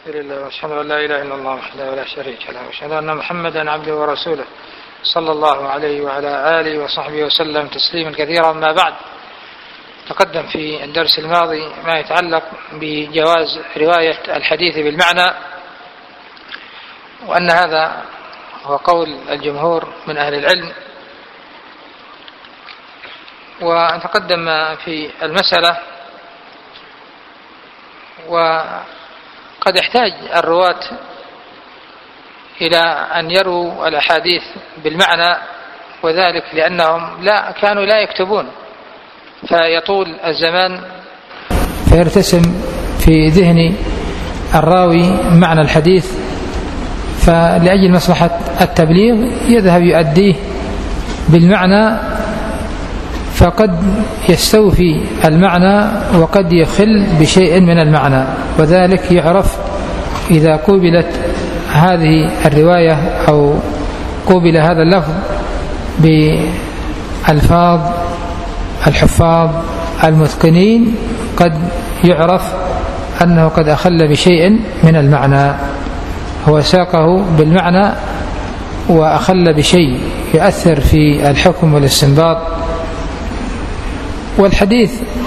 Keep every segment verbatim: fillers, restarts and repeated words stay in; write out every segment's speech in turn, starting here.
لله واشهد ان لا اله الا الله وحده لا شريك له واشهد ان محمدا عبده ورسوله صلى الله عليه وعلى اله وصحبه وسلم تسليما كثيرا. ما بعد، تقدم في الدرس الماضي ما يتعلق بجواز رواية الحديث بالمعنى، وأن هذا هو قول الجمهور من أهل العلم. وتقدم في المسألة، وقد احتاج الرواة إلى أن يروا الأحاديث بالمعنى، وذلك لأنهم لا كانوا لا يكتبون، فيطول الزمان فيرتسم في ذهن الراوي معنى الحديث، فلأجل مصلحة التبليغ يذهب يؤديه بالمعنى، فقد يستوفي المعنى وقد يخل بشيء من المعنى، وذلك يعرف إذا قوبلت هذه الرواية أو قوبل هذا اللفظ بألفاظ الحفاظ المتقنين، قد يعرف أنه قد أخل بشيء من المعنى، هو ساقه بالمعنى وأخل بشيء يؤثر في الحكم والاستنباط. والحديث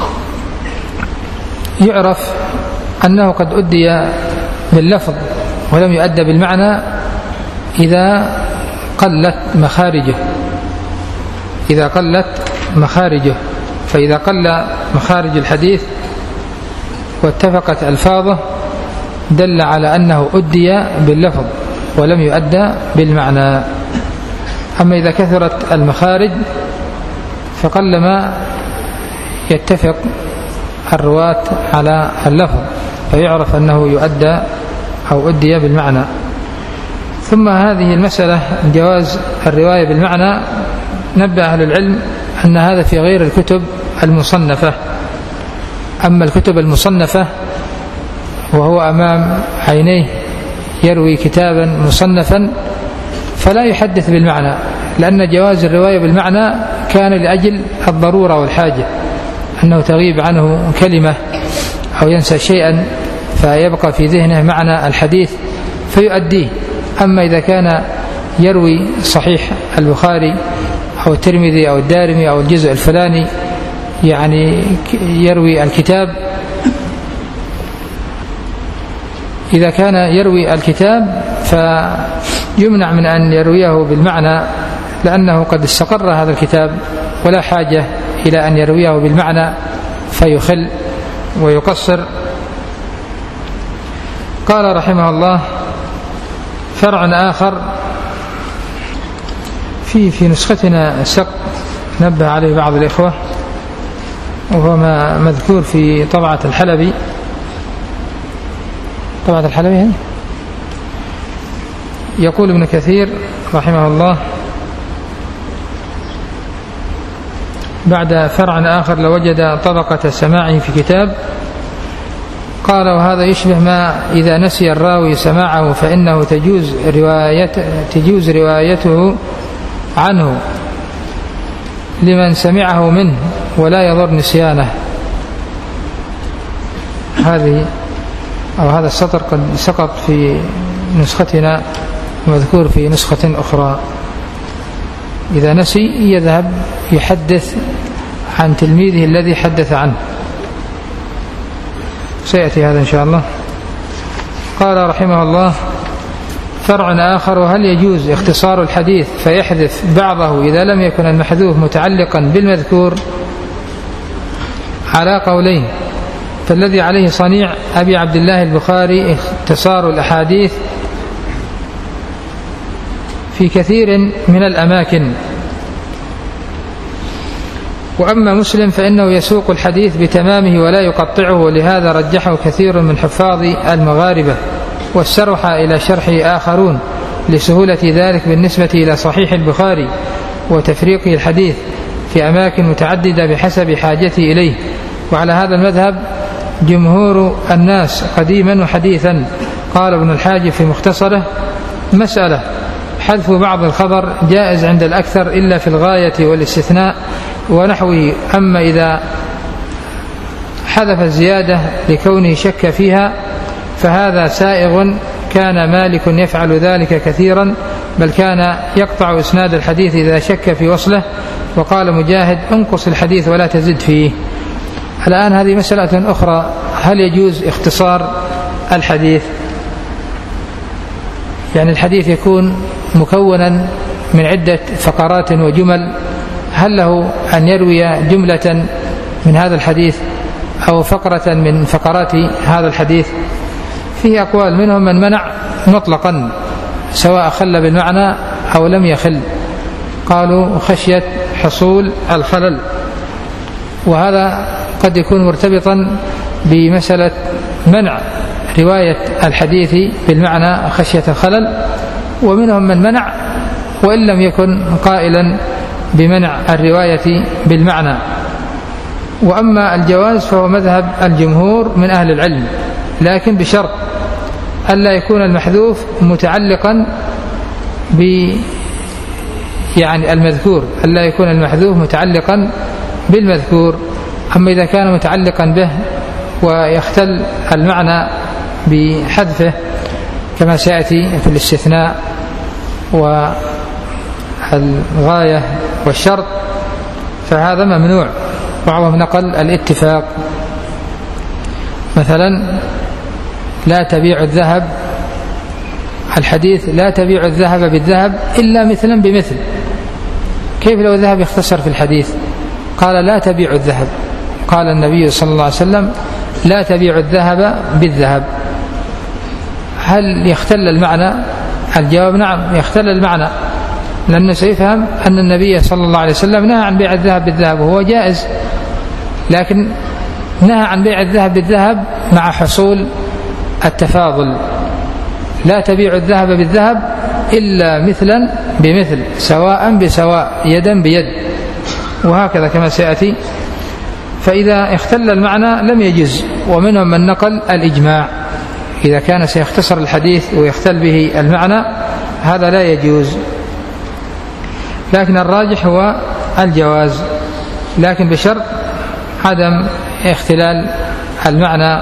يعرف أنه قد أدي باللفظ ولم يؤدى بالمعنى إذا قلت مخارجه إذا قلت مخارجه فإذا قل مخارج الحديث واتفقت ألفاظه دل على أنه أدي باللفظ ولم يؤدى بالمعنى. أما إذا كثرت المخارج فقلما يتفق الرواة على اللفظ فيعرف أنه يؤدى أو أدي بالمعنى. ثم هذه المسألة جواز الرواية بالمعنى، نبه أهل العلم أن هذا في غير الكتب المصنفة. أما الكتب المصنفة وهو أمام عينيه يروي كتابا مصنفا فلا يحدث بالمعنى، لأن جواز الرواية بالمعنى كان لأجل الضرورة والحاجة، أنه تغيب عنه كلمة أو ينسى شيئا فيبقى في ذهنه معنى الحديث فيؤديه. أما إذا كان يروي صحيح البخاري أو الترمذي أو الدارمي أو الجزء الفلاني، يعني يروي الكتاب، إذا كان يروي الكتاب فيمنع من أن يرويه بالمعنى، لأنه قد استقر هذا الكتاب ولا حاجة إلى أن يرويه بالمعنى فيخل ويقصر. قال رحمه الله: فرع آخر في في نسختنا سق نبه عليه بعض الإخوة، وهو ما مذكور في طبعة الحلبي طبعة الحلبي هنا. يقول ابن كثير رحمه الله بعد فرع آخر: لوجد طبقة سماعه في كتاب. قال: وهذا يشبه ما إذا نسي الراوي سماعه فإنه تجوز روايته, تجوز روايته عنه لمن سمعه منه ولا يضر نسيانه. هذه أو هذا السطر قد سقط في نسختنا ومذكور في نسخة أخرى. إذا نسي يذهب يحدث عن تلميذه الذي حدث عنه، سيأتي هذا إن شاء الله. قال رحمه الله: فرع آخر: وهل يجوز اختصار الحديث فيحذف بعضه إذا لم يكن المحذوف متعلقا بالمذكور؟ على قولين، فالذي عليه صنيع أبي عبد الله البخاري اختصار الأحاديث في كثير من الأماكن، وأما مسلم فإنه يسوق الحديث بتمامه ولا يقطعه، ولهذا رجحه كثير من حفاظ المغاربة واسترح إلى شرحه آخرون لسهولة ذلك بالنسبة إلى صحيح البخاري وتفريقه الحديث في أماكن متعددة بحسب حاجته إليه. وعلى هذا المذهب جمهور الناس قديما وحديثا. قال ابن الحاج في مختصره: مسألة حذف بعض الخبر جائز عند الأكثر إلا في الغاية والاستثناء ونحوه، أما إذا حذف الزيادة لكونه شك فيها فهذا سائغ، كان مالك يفعل ذلك كثيرا، بل كان يقطع إسناد الحديث إذا شك في وصله. وقال مجاهد: انقص الحديث ولا تزد فيه. الآن هذه مسألة أخرى، هل يجوز اختصار الحديث؟ يعني الحديث يكون مكونا من عدة فقرات وجمل، هل له أن يروي جملة من هذا الحديث أو فقرة من فقرات هذا الحديث؟ فيه أقوال، منهم من منع مطلقا سواء خل بالمعنى أو لم يخل، قالوا خشية حصول الخلل، وهذا قد يكون مرتبطا بمسألة منع رواية الحديث بالمعنى خشية الخلل. ومنهم من منع وإن لم يكن قائلا بمنع الرواية بالمعنى. وأما الجواز فهو مذهب الجمهور من أهل العلم، لكن بشرط ألا يكون المحذوف متعلقا ب يعني المذكور، ألا يكون المحذوف متعلقا بالمذكور. أما إذا كان متعلقا به ويختل المعنى بحذفه كما سيأتي في الاستثناء والغاية والشرط، فهذا ممنوع. بعضهم نقل الاتفاق، مثلا لا تبيع الذهب، الحديث لا تبيع الذهب بالذهب إلا مثلا بمثل. كيف لو الذهب يختصر في الحديث؟ قال لا تبيع الذهب، قال النبي صلى الله عليه وسلم لا تبيع الذهب بالذهب. هل يختل المعنى؟ الجواب نعم يختل المعنى، لأنه سيفهم أن النبي صلى الله عليه وسلم نهى عن بيع الذهب بالذهب وهو جائز، لكن نهى عن بيع الذهب بالذهب مع حصول التفاضل. لا تبيع الذهب بالذهب إلا مثلا بمثل، سواء بسواء، يدا بيد، وهكذا كما سيأتي. فإذا اختل المعنى لم يجز. ومنهم من نقل الإجماع، إذا كان سيختصر الحديث ويختل به المعنى هذا لا يجوز، لكن الراجح هو الجواز، لكن بشرط عدم اختلال المعنى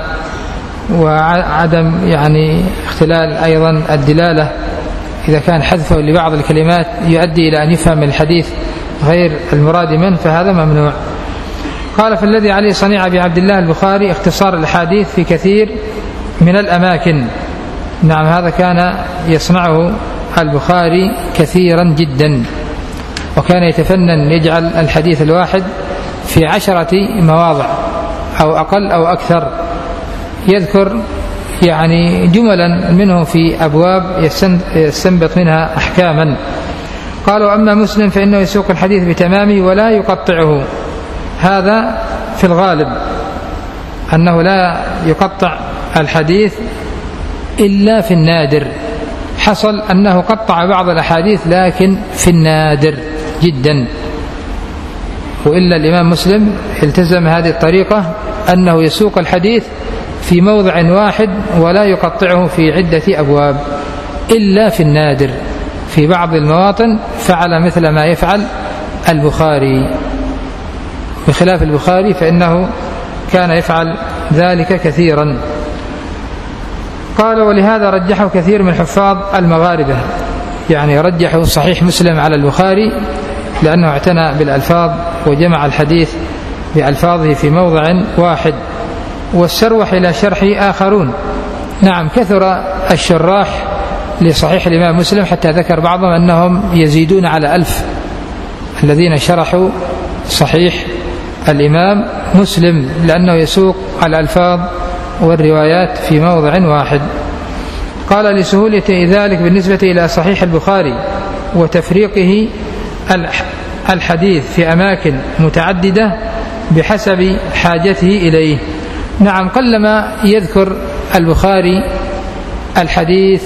وعدم يعني اختلال أيضا الدلالة. إذا كان حذفه لبعض الكلمات يؤدي إلى أن يفهم الحديث غير المراد منه فهذا ممنوع. قال: فالذي عليه صنيع بعبد الله البخاري اختصار الحديث في كثير من الأماكن. نعم، هذا كان يصنعه البخاري كثيرا جدا، وكان يتفنن يجعل الحديث الواحد في عشرة مواضع أو أقل أو أكثر، يذكر يعني جملا منه في أبواب يستنبط منها أحكاما. قالوا: أما مسلم فإنه يسوق الحديث بتمامه ولا يقطعه. هذا في الغالب أنه لا يقطع الحديث إلا في النادر. حصل أنه قطع بعض الأحاديث لكن في النادر جدا، وإلا الإمام مسلم التزم هذه الطريقة أنه يسوق الحديث في موضع واحد ولا يقطعه في عدة أبواب إلا في النادر. في بعض المواطن فعل مثل ما يفعل البخاري، بخلاف البخاري فإنه كان يفعل ذلك كثيرا. قال: ولهذا رجحه كثير من حفاظ المغاربة، يعني رجحوا صحيح مسلم على البخاري لأنه اعتنى بالألفاظ وجمع الحديث بألفاظه في موضع واحد. والسروح إلى شرحه آخرون. نعم، كثر الشراح لصحيح الإمام مسلم حتى ذكر بعضهم أنهم يزيدون على ألف الذين شرحوا صحيح الإمام مسلم، لأنه يسوق الألفاظ والروايات في موضع واحد. قال: لسهولة ذلك بالنسبة إلى صحيح البخاري وتفريقه الحديث في أماكن متعددة بحسب حاجته إليه. نعم، قلما يذكر البخاري الحديث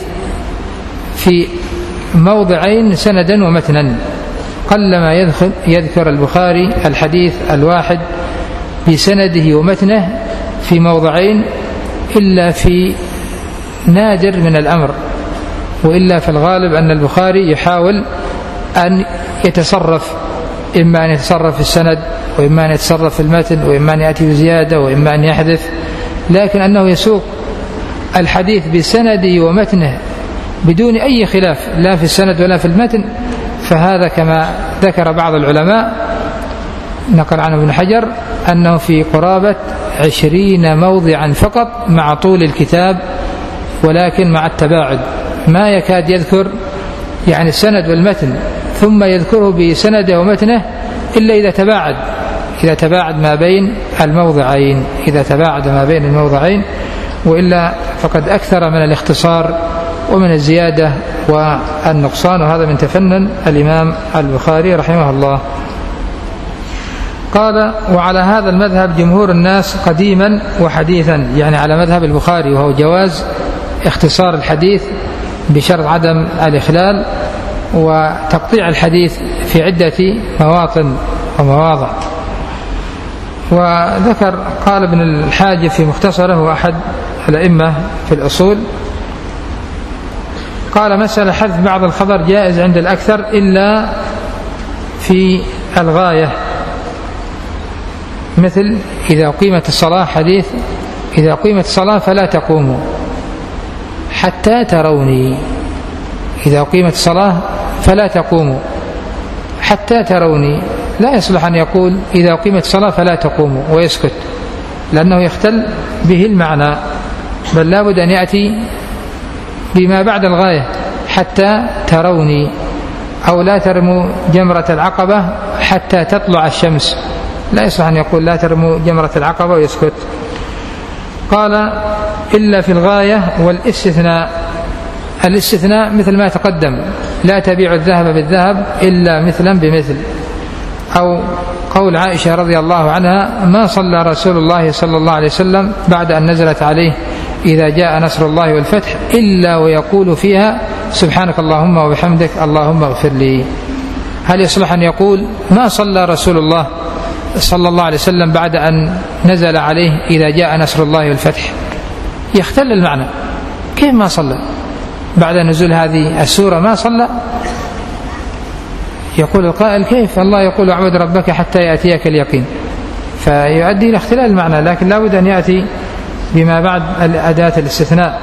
في موضعين سندا ومتنا، قلما يذكر البخاري الحديث الواحد بسنده ومتنه في موضعين إلا في نادر من الأمر، وإلا في الغالب أن البخاري يحاول أن يتصرف، إما أن يتصرف في السند وإما أن يتصرف في المتن وإما أن يأتي بزيادة وإما أن يحذف، لكن أنه يسوق الحديث بسنده ومتنه بدون أي خلاف لا في السند ولا في المتن، فهذا كما ذكر بعض العلماء نقل عنه ابن حجر أنه في قرابة عشرين موضعا فقط مع طول الكتاب، ولكن مع التباعد ما يكاد يذكر يعني السند والمتن ثم يذكره بسنده ومتنه إلا إذا تباعد إذا تباعد ما بين الموضعين إذا تباعد ما بين الموضعين وإلا فقد أكثر من الاختصار ومن الزيادة والنقصان، وهذا من تفنن الإمام البخاري رحمه الله. قال: وعلى هذا المذهب جمهور الناس قديما وحديثا، يعني على مذهب البخاري، وهو جواز اختصار الحديث بشرط عدم الإخلال وتقطيع الحديث في عدة مواطن ومواضع. وذكر قال ابن الحاجب في مختصره وأحد الأئمة في الأصول، قال: مسألة حذف بعض الخبر جائز عند الأكثر إلا في الغاية، مثل إذا قيمت الصلاة، حديث إذا قيمت الصلاة فلا تقوموا حتى تروني، إذا قيمت الصلاة فلا تقوموا حتى تروني، لا يصلح أن يقول إذا قيمت الصلاة فلا تقوموا ويسكت، لأنه يختل به المعنى، بل لا بد أن يأتي بما بعد الغاية حتى تروني، أو لا ترموا جمرة العقبة حتى تطلع الشمس، لا يصلح أن يقول لا ترموا جمرة العقبة ويسكت. قال: إلا في الغاية والاستثناء، الاستثناء مثل ما تقدم: لا تبيع الذهب بالذهب إلا مثلا بمثل، أو قول عائشة رضي الله عنها: ما صلى رسول الله صلى الله عليه وسلم بعد أن نزلت عليه إذا جاء نصر الله والفتح إلا ويقول فيها سبحانك اللهم وبحمدك اللهم اغفر لي. هل يصلح أن يقول ما صلى رسول الله صلى الله عليه وسلم بعد أن نزل عليه إذا جاء نصر الله والفتح؟ يختل المعنى، كيف ما صلى بعد نزول هذه السورة؟ ما صلى. يقول القائل: كيف الله يقول اعبد ربك حتى يأتيك اليقين؟ فيؤدي إلى اختلال المعنى، لكن لا بد أن يأتي بما بعد أداة الاستثناء.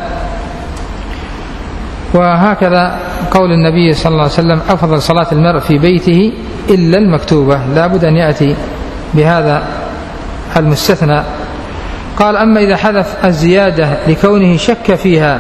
وهكذا قول النبي صلى الله عليه وسلم: أفضل صلاة المرء في بيته إلا المكتوبة، لا بد أن يأتي بهذا المستثنى. قال: أما إذا حذف الزيادة لكونه شك فيها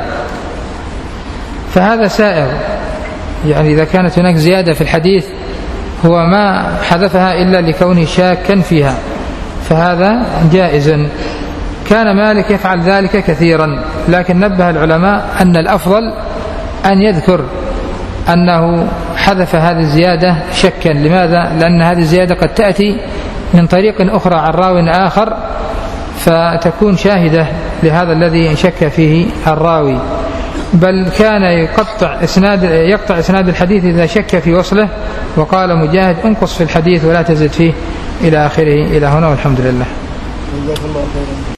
فهذا سائر، يعني إذا كانت هناك زيادة في الحديث هو ما حذفها إلا لكونه شاكا فيها فهذا جائز. كان مالك يفعل ذلك كثيرا، لكن نبه العلماء أن الأفضل أن يذكر أنه حذف هذه الزيادة شكا. لماذا؟ لأن هذه الزيادة قد تأتي من طريق أخرى عن راو آخر فتكون شاهدة لهذا الذي شك فيه الراوي، بل كان يقطع إسناد يقطع إسناد الحديث إذا شك في وصله. وقال مجاهد: انقص في الحديث ولا تزد فيه، إلى آخره. إلى هنا والحمد لله.